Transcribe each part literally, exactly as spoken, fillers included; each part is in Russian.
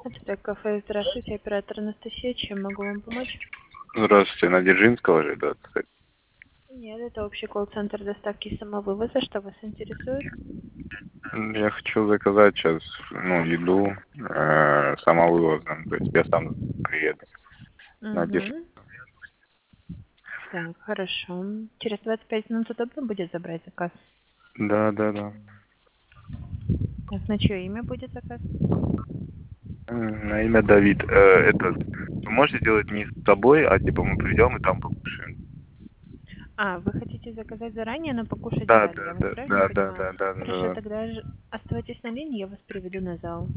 Это кафе. Здравствуйте, оператор Анастасия. Чем могу вам помочь? Здравствуйте, на Дзержинского же, да? Нет, это общий колл-центр доставки и самовывоза. Что вас интересует? Я хочу заказать сейчас, ну, еду э, самовывозом, то есть я сам приеду на Дзержинского. Угу. Так, хорошо. Через двадцать пять минут удобно будет забрать заказ? Да, да, да. Так, на чье имя будет заказ? М, На имя Давид. Э, это, вы можете делать не с собой, а типа мы придем и там покушаем. А, вы хотите заказать заранее, но покушать в Да, зале, да, я вас да, правильно да, да, понимаю? да, да, да, Хорошо, да. тогда ж- оставайтесь на линии, я вас приведу на зал.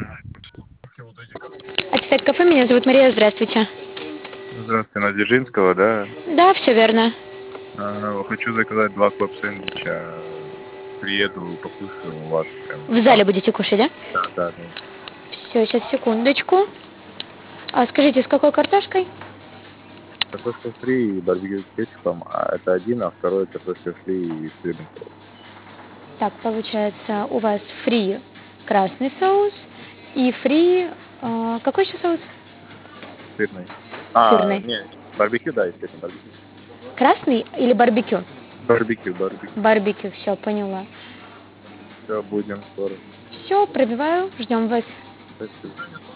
Аттестат кафе, меня зовут Мария, здравствуйте. Здравствуйте, на Дзержинского, да? Да, все верно. А, хочу заказать два клаб-сэндвича. Приеду, покушаю у вас прям В зале там. будете кушать, да? Да, да, да. Все, сейчас, секундочку. А скажите, с какой картошкой? Картошка фри и барбекю с кетчупом, а это один, а второй картошка фри и сырный соус. Так, получается, у вас фри красный соус и фри... э, какой еще соус? Сырный. А, Сырный. не, барбекю, да, естественно, барбекю. Красный или барбекю? Барбекю, барбекю. Барбекю, все, поняла. Все, будем скоро. Все, пробиваю, ждем вас. Спасибо.